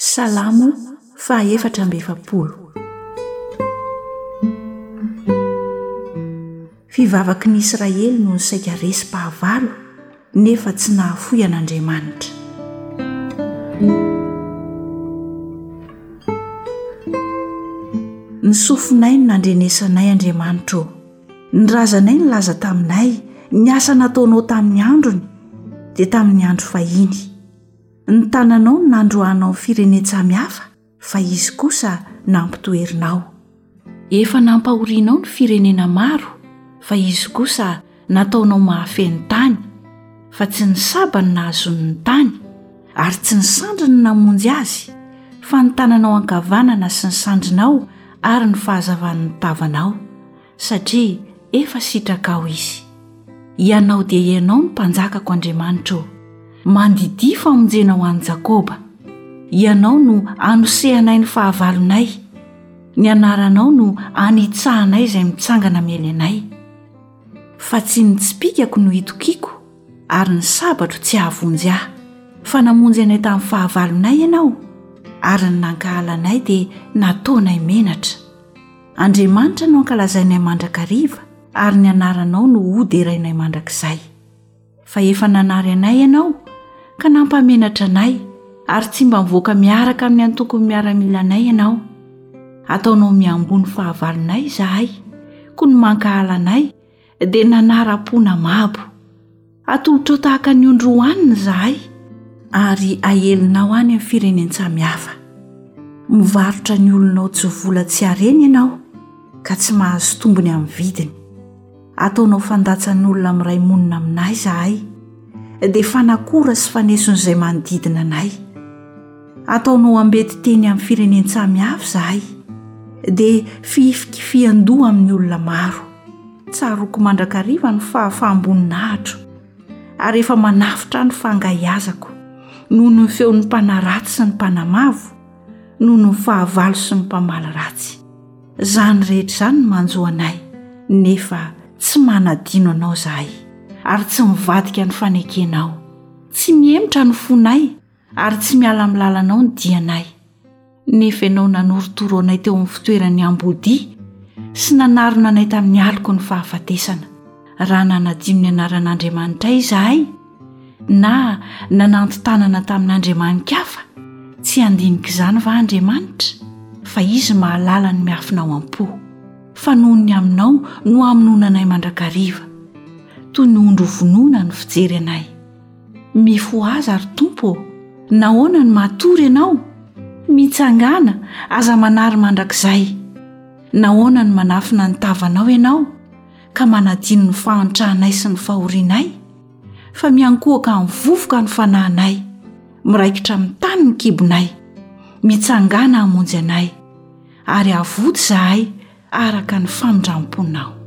Salamo faha-efatra amby efapolo. Fivavaky ny Israely no saika resy-pahavalo nefa tsy nahafoy an'Andriamanitra. Ny sofinay no nandrenesanay Andriamanitra ô. Ny razanay ny laza taminay, ny asa nataonao tamin'ny androny dia tamin'ny andro fahiny. Ny tananao no nandroanao firenetsamihafa fa izy kosa nampitoerinao. Efa nampahorianao ny firenena maro fa izy kosa nataonao mahafeno tany, fa tsy ny saba ny nahazony ny tany ary tsy ny sandry ny namonjy azy, fa ny tananao ankavanana sy ny sandrinao ary ny fahazavan'ny tavanao, satria efa sitrakao izy. Ianao dia ianao ny mpanjakako Andriamanitra ô. Mandidi famonjena ho an'i Jakoba. Ianao no anosehanay ny fahavalonay, ny anaranao no anitsahanay izay mitsangana miely anay. Fa tsy ny tsipikako no itokiko ary ny sabatro tsy ahavonjy ahy, fa namonjy anay tamin'ny fahavalonay ianao ary ny nankahalanay dia nataonay menatra. Andriamanitra no ankalazainay mandrakariva ary ny anaranao no hoderainay mandrakizay. Fa efa nanary anay ianao ka nampamenatra anay ary tsy mba mivoaka miaraka amin'ny antokony miaramila anay ianao. Ataonao miambony fahavalonay izahay, koa ny mankahalanay dia nanara-pona mabo. Atolotrao tahaka ny ondro hohanina izahay ary ahelinao any amin'ny firenensamihafa. Mivarotra ny olonao tsy vola tsy hareny ianao ka tsy mahazo tombony amin'ny vidiny. Ataonao fandatsan'ny olona amin'iray monina aminay izahay dia fanakora sy faneson'izay manodidina anay. Ataonao ambety teny amin'ny firenensamihafa izahay dia fihifikifian-doha amin'ny olona maro. Tsaroko mandrakariva ny fahafahamboninahitro ary efa manafitra ny fangaiazako noho ny feon'ny mpanaratsy sy ny mpanamavo, noho ny fahavalo sy ny mpamala ratsy. Zany rehetra izany no manjo anay, nefa tsy manadino anao izahay ary tsy mivadika ny fanekenao. Tsy miemotra ny fonay ary tsy miala amin'ny lalanao ny dianay. Nefa ianao nanorotoro anay teo amin'ny fitoeran'ny ambodia sy nanarona anay tamin'ny aliko ny fahafatesana. Raha nanadino ny anaran'Andriamanitra izahay na nananto-tanana tamin'Andriamanikafa, tsy handinika izany va Andriamanitra? Fa izy mahalala ny miafina ao am-po, fa noho ny aminao no hamononanay mandrakariva. Toy ny ondro vonona ny fijery anay. Mifo aza ary Tompo, nahoana ny matory ianao? Mitsangana aza manary mandrakizay. Nahoana ny manafina ny tavanao ianao ka manadino ny fahantrahanay sy ny fahorianay? Fa miankohaka ny vovoka ny fanahinay, miraikitra amin'ny tany ny kibonay, mitsangana hamonjy anay ary avody izahay araka ny famindram-ponao.